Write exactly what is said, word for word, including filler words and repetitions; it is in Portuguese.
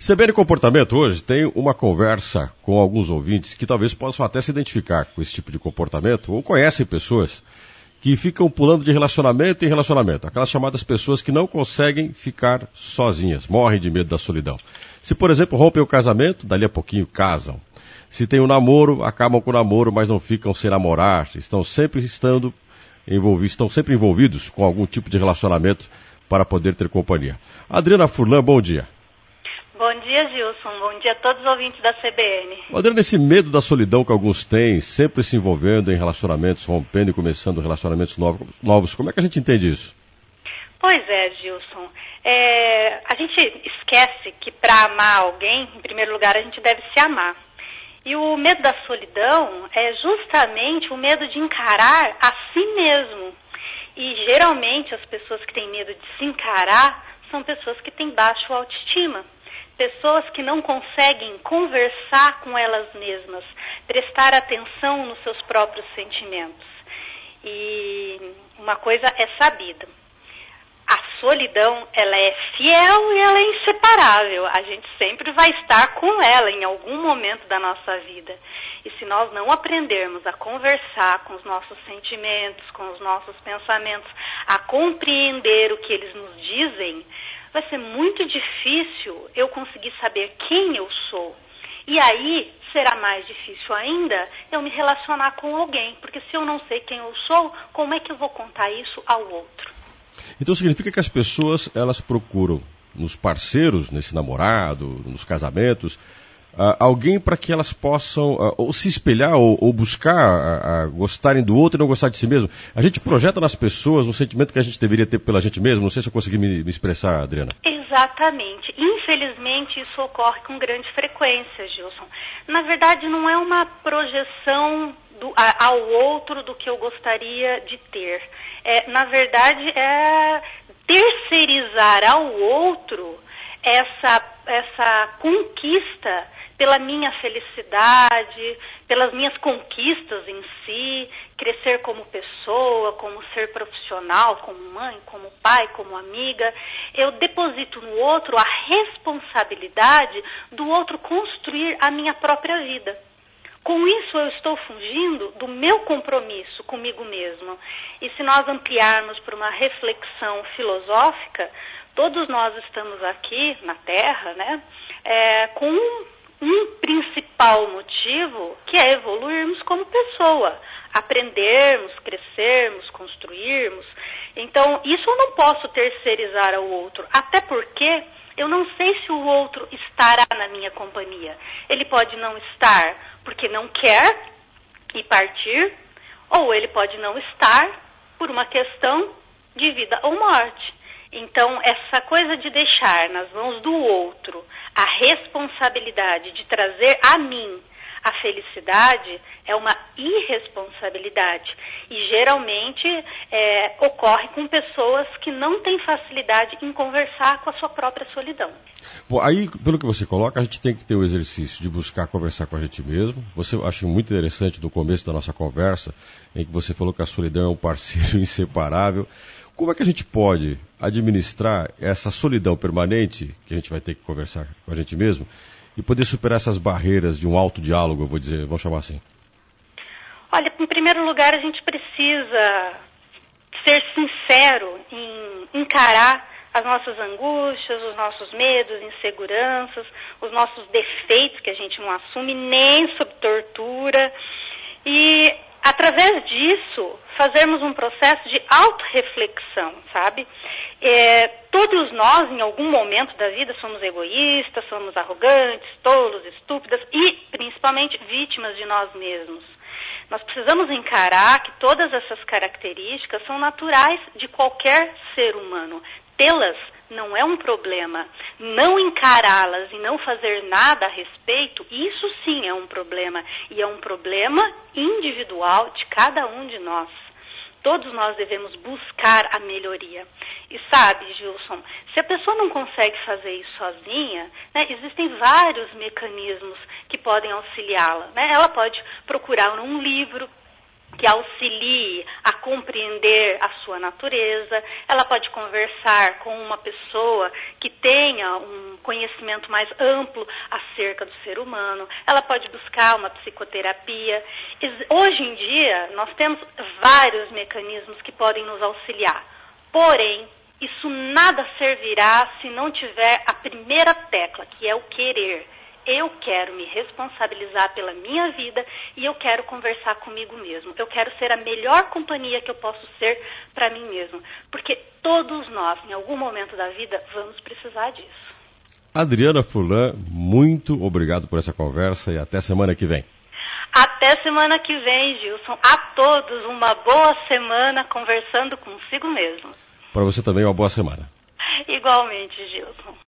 C B N Comportamento hoje tem uma conversa com alguns ouvintes que talvez possam até se identificar com esse tipo de comportamento ou conhecem pessoas que ficam pulando de relacionamento em relacionamento, aquelas chamadas pessoas que não conseguem ficar sozinhas, morrem de medo da solidão. Se, por exemplo, rompem o casamento, dali a pouquinho casam. Se tem um namoro, acabam com o namoro, mas não ficam sem namorar, estão sempre estando envolvidos, estão sempre envolvidos com algum tipo de relacionamento para poder ter companhia. Adriana Furlan, bom dia. Bom dia, Gilson. Bom dia a todos os ouvintes da C B N. Adriana, esse medo da solidão que alguns têm, sempre se envolvendo em relacionamentos, rompendo e começando relacionamentos novos, novos como é que a gente entende isso? Pois é, Gilson. É, a gente esquece que para amar alguém, em primeiro lugar, a gente deve se amar. E o medo da solidão é justamente o medo de encarar a si mesmo. E geralmente as pessoas que têm medo de se encarar são pessoas que têm baixa autoestima. Pessoas que não conseguem conversar com elas mesmas, prestar atenção nos seus próprios sentimentos. E uma coisa é sabida, a solidão, ela é fiel e ela é inseparável. A gente sempre vai estar com ela em algum momento da nossa vida. E se nós não aprendermos a conversar com os nossos sentimentos, com os nossos pensamentos, a compreender o que eles nos dizem, vai ser muito difícil eu conseguir saber quem eu sou. E aí, será mais difícil ainda eu me relacionar com alguém. Porque se eu não sei quem eu sou, como é que eu vou contar isso ao outro? Então significa que as pessoas, elas procuram nos parceiros, nesse namorado, nos casamentos, Uh, alguém para que elas possam uh, ou se espelhar ou, ou buscar uh, uh, gostarem do outro e não gostar de si mesmo. A gente projeta nas pessoas um sentimento que a gente deveria ter pela gente mesmo. Não sei se eu consegui me, me expressar, Adriana. Exatamente. Infelizmente isso ocorre com grande frequência, Gilson. Na verdade não é uma projeção do, a, ao outro do que eu gostaria de ter. É, na verdade é terceirizar ao outro essa, essa conquista pela minha felicidade, pelas minhas conquistas em si, crescer como pessoa, como ser profissional, como mãe, como pai, como amiga. Eu deposito no outro a responsabilidade do outro construir a minha própria vida. Com isso eu estou fugindo do meu compromisso comigo mesmo. E se nós ampliarmos para uma reflexão filosófica, todos nós estamos aqui na Terra, né, é, com um Um principal motivo, que é evoluirmos como pessoa, aprendermos, crescermos, construirmos. Então, isso eu não posso terceirizar ao outro, até porque eu não sei se o outro estará na minha companhia. Ele pode não estar porque não quer ir partir, ou ele pode não estar por uma questão de vida ou morte. Então, essa coisa de deixar nas mãos do outro a responsabilidade de trazer a mim a felicidade é uma irresponsabilidade. E geralmente é, ocorre com pessoas que não têm facilidade em conversar com a sua própria solidão. Bom, aí, pelo que você coloca, a gente tem que ter o exercício de buscar conversar com a gente mesmo. Você acha muito interessante no começo da nossa conversa, em que você falou que a solidão é um parceiro inseparável. Como é que a gente pode administrar essa solidão permanente, que a gente vai ter que conversar com a gente mesmo, e poder superar essas barreiras de um autodiálogo, eu vou dizer, vamos chamar assim? Olha, em primeiro lugar, a gente precisa ser sincero em encarar as nossas angústias, os nossos medos, inseguranças, os nossos defeitos que a gente não assume nem sob tortura. E através disso, fazermos um processo de autorreflexão, sabe? É, todos nós, em algum momento da vida, somos egoístas, somos arrogantes, tolos, estúpidas e, principalmente, vítimas de nós mesmos. Nós precisamos encarar que todas essas características são naturais de qualquer ser humano. Tê-las não é um problema. Não encará-las e não fazer nada a respeito, isso sim é um problema. E é um problema individual de cada um de nós. Todos nós devemos buscar a melhoria. E sabe, Gilson, se a pessoa não consegue fazer isso sozinha, né, existem vários mecanismos que podem auxiliá-la. Né? Ela pode procurar um livro que auxilie a compreender a sua natureza. Ela pode conversar com uma pessoa que tenha um conhecimento mais amplo acerca do ser humano. Ela pode buscar uma psicoterapia. Hoje em dia, nós temos vários mecanismos que podem nos auxiliar. Porém, isso nada servirá se não tiver a primeira tecla, que é o querer. Eu quero me responsabilizar pela minha vida e eu quero conversar comigo mesmo. Eu quero ser a melhor companhia que eu posso ser para mim mesmo. Porque todos nós, em algum momento da vida, vamos precisar disso. Adriana Furlan, muito obrigado por essa conversa e até semana que vem. Até semana que vem, Gilson. A todos uma boa semana conversando consigo mesmo. Para você também uma boa semana. Igualmente, Gilson.